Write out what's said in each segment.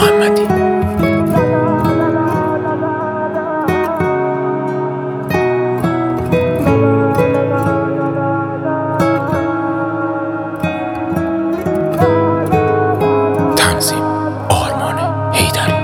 محمدی. تنظیم آرمان حیدری.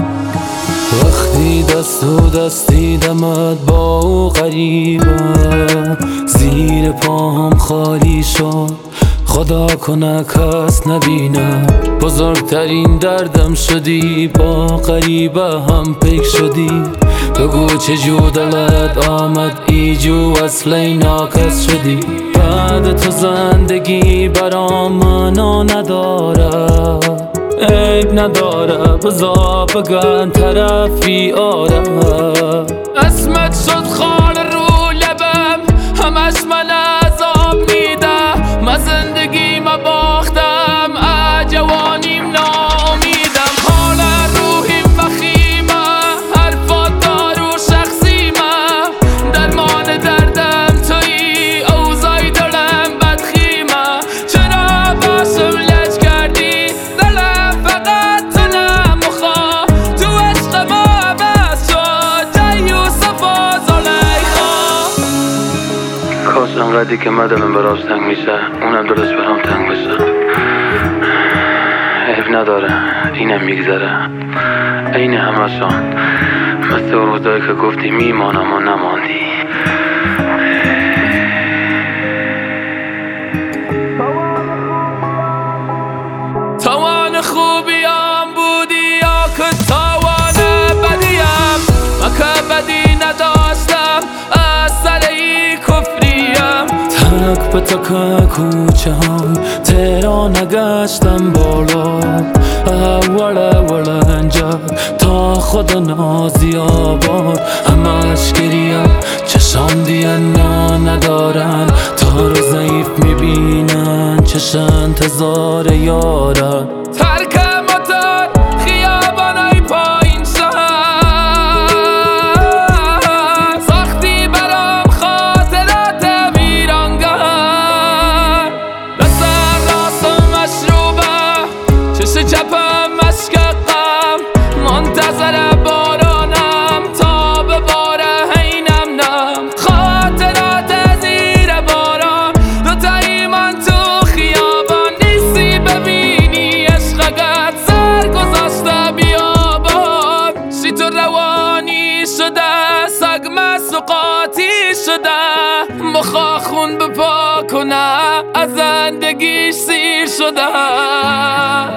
وقتی دست و دست دیدمت با او غریبم، زیر پاهم خالی شد، خدا کنه کس نبینم. بزرگترین دردم شدی، با غریبه هم پیک شدی. بگو چجور دلت آمد ایجو اصلی ناکس شدی. بعد تو زندگی برام معنا نداره، عیب نداره، بذار بگن طرفی آره. اسمت شد خال رو لبم، همش من عذاب میده. من زندگی ما باختم، جوانیم ناامیدم. حال روحیم وخیمه، حرفات دارو شخصیمه. درمان دردم تویی، اوضاع دلم بدخیمه. چرا باشم لج کردی دلم، فقط تو نمخوا. تو عشق ما بس شد جای یوسف و زلیخا. کاش انقدری که مدلم براش تنگ میشه، اونم درست برام تنگ بشه. عیب نداره، اینم میگذره. عین همشان، مثل روزایی که گفتی میمانم و نماندی. توان خوبیام بودی یا که توان بدیم؟ من که بدی نداشتم، از سر ای کفریم. تک به تک کوچه هم تهران نگشتم بالا. اول انجا تا خود نازی آباد، همش گریم چشام دیگه ندارن. تا رو ضعیف میبینن چش انتظار یارن. ترک موتور خیابانای پایین شهر، ساختی برام خاطرات ویرانگر. دست راستم مشروبه، چش چپم مشکقم. منتظر بارانم تا بباره هینم نم. خاطرات زیر باران، دوتایی من تو خیابان. نیستی ببینی عشقت سر گذاشته بیابان. شی تو روانی شده، سگ مسقاطی شده. مخا خون بپا کنه، از زندگیش سیر شده.